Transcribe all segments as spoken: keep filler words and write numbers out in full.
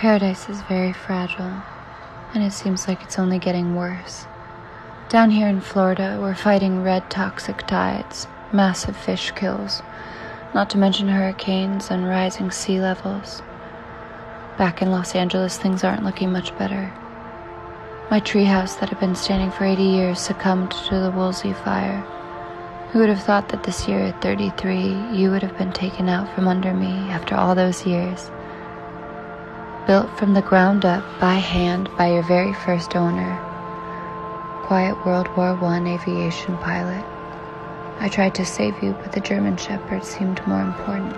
Paradise is very fragile, and it seems like it's only getting worse. Down here in Florida, we're fighting red toxic tides, massive fish kills, not to mention hurricanes and rising sea levels. Back in Los Angeles, things aren't looking much better. My treehouse that had been standing for eighty years succumbed to the Woolsey fire. Who would have thought that this year at thirty-three, you would have been taken out from under me after all those years? Built from the ground up by hand by your very first owner. Quiet World War One aviation pilot. I tried to save you, but the German Shepherd seemed more important.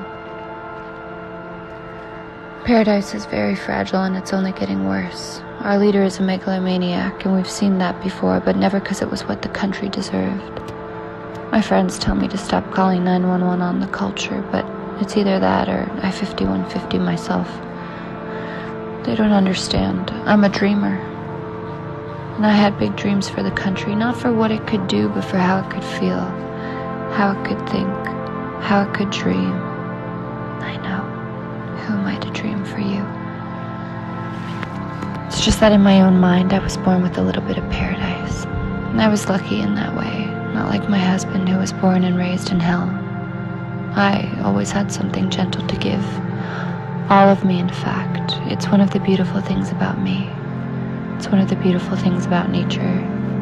Paradise is very fragile and it's only getting worse. Our leader is a megalomaniac, and we've seen that before, but never because it was what the country deserved. My friends tell me to stop calling nine one one on the culture, but it's either that or I fifty-one fifty myself. They don't understand. I'm a dreamer. And I had big dreams for the country, not for what it could do, but for how it could feel, how it could think, how it could dream. I know. Who am I to dream for you? It's just that in my own mind, I was born with a little bit of paradise. And I was lucky in that way, not like my husband who was born and raised in hell. I always had something gentle to give. All of me, in fact. It's one of the beautiful things about me. It's one of the beautiful things about nature.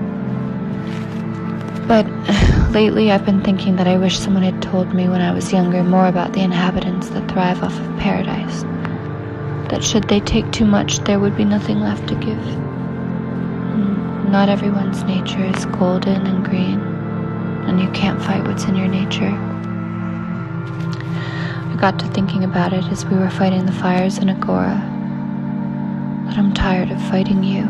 But lately I've been thinking that I wish someone had told me when I was younger more about the inhabitants that thrive off of paradise. That should they take too much, there would be nothing left to give. Not everyone's nature is golden and green, and you can't fight what's in your nature. I got to thinking about it as we were fighting the fires in Agora, that I'm tired of fighting you.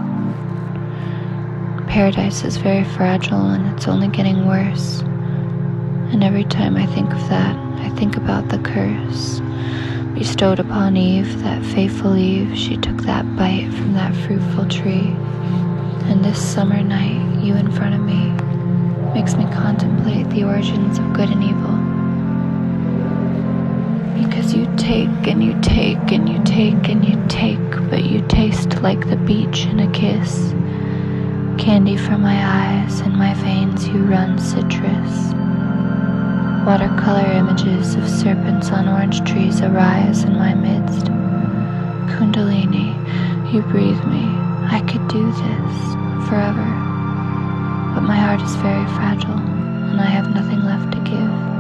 Paradise is very fragile and it's only getting worse. And every time I think of that, I think about the curse bestowed upon Eve, that fateful Eve. She took that bite from that fruitful tree. And this summer night, you in front of me, makes me contemplate the origins of good and evil. Because you take and you take and you take and you take, but you taste like the beach in a kiss. Candy from my eyes, in my veins you run citrus. Watercolor images of serpents on orange trees arise in my midst. Kundalini, you breathe me. I could do this forever. But my heart is very fragile, and I have nothing left to give.